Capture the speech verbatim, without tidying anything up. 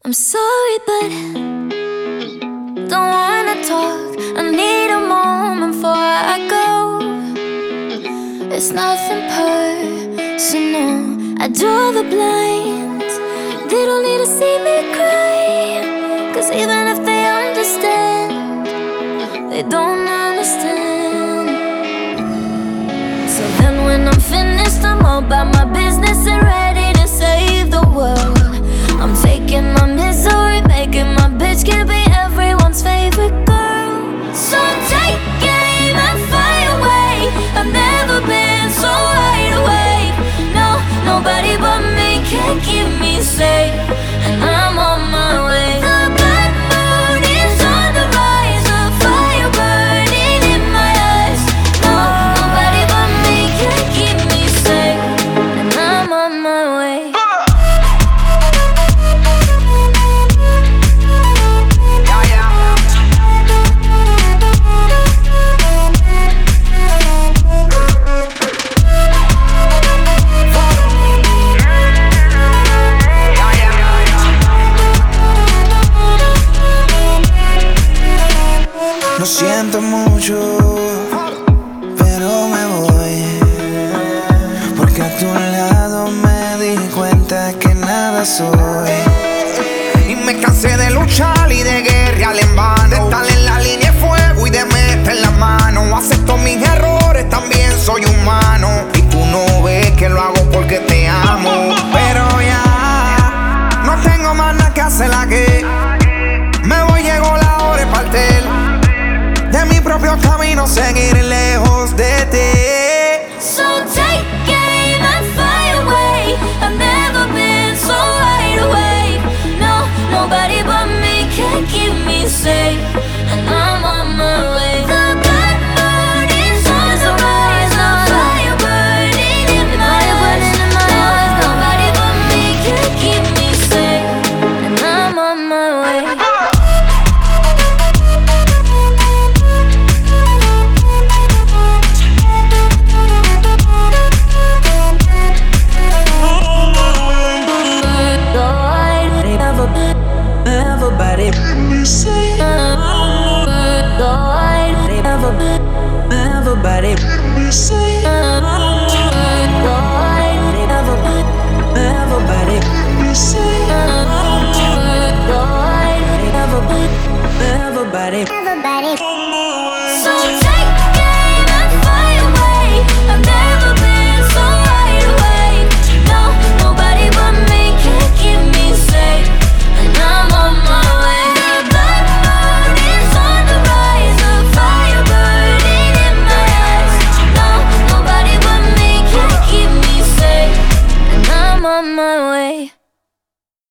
I'm sorry, but don't wanna talk. I need a moment before I go. It's nothing personal. I draw the blinds. They don't need to see me cry, 'cause even if they understand, they don't understand. So then when I'm finished, I'm all about my business and ready to save the world. I'm faking my misery, making my bitch can be everyone's favorite girl. So take aim and fly away. I've never been so wide awake. No, nobody but me can keep me safe, and I'm on my way. The bad mood is on the rise, a fire burning in my eyes. No, nobody but me can keep me safe, and I'm on my way. Lo siento mucho, pero me voy, porque a tu lado me di cuenta que nada soy. Y me cansé de luchar y de guerrear en vano, de estar en la línea de fuego y de meter la mano. Acepto mis errores, también soy humano, y tú no ves que lo hago porque te amo. Pero ya no tengo más nada que hacer aquí. Me voy, llegó la hora de partir de mi propio camino, seguir lejos de ti. So take aim and fly away. I've never been so wide awake. No, nobody but me can keep me safe, and I'm on my way. The bad mood is on the rise, a fire burning in my eyes. No, nobody but me can keep me safe, and I'm on my way. Everybody, everybody, everybody, everybody. So take aim and fly away. I've never been so wide awake. No, nobody but me can keep me safe, and I'm on my way. The bad mood is on the rise, a fire burning in my eyes. No, nobody but me can keep me safe, and I'm on my way.